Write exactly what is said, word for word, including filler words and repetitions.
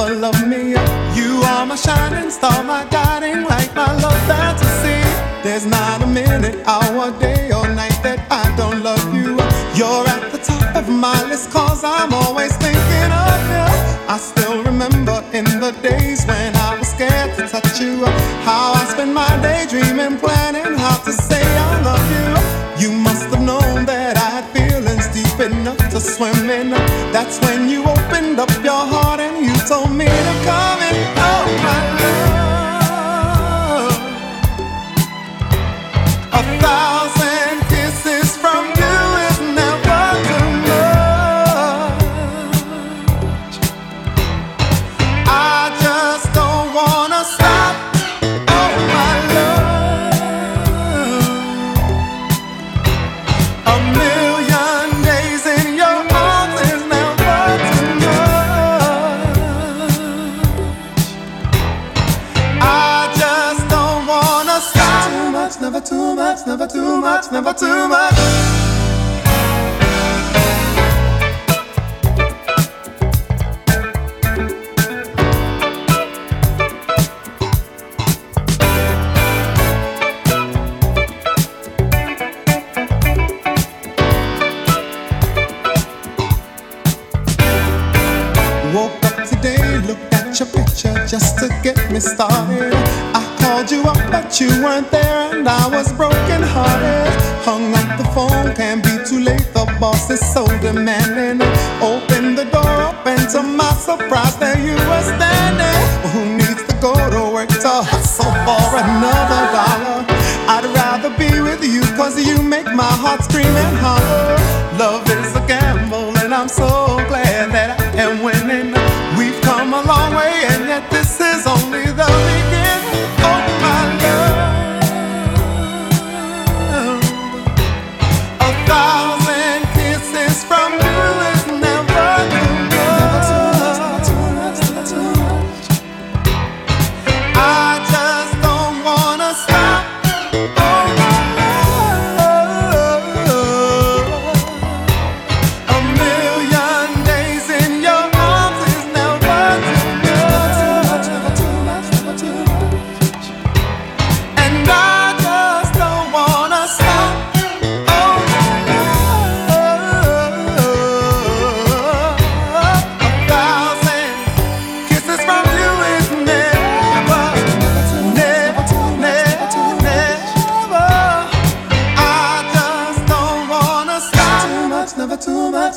never loved me. You are my shining star, my guiding light, my love fantasy. There's not a minute, hour, day or night that I don't love you. You're at the top of my list, cause I'm always thinking of you. I still remember in the days when I was scared to touch you, how I spent my day dreaming, planning how to say I love you. You must have known that I had feelings deep enough to swim in. That's when you opened up your heart and you told me to come in. Oh my love, a thousand kisses from you is never too much. I just don't wanna stop. Oh my love, a million days in your arms is never too much. I just don't wanna stop. Too much, never too much, never too much, never too much. Woke up today, looked at your picture just to get me started. I called you up, but you weren't there, and I was broken hearted. Hung up the phone, can't be too late, the boss is so demanding. Opened the door up, and to my surprise, there you were standing. Who needs to go to work to hustle for another dollar? I'd rather be with you, cause you make my heart scream and holler. Love is a gamble, and I'm so glad that I am winning. We've come a long way, and yet this is only the beginning.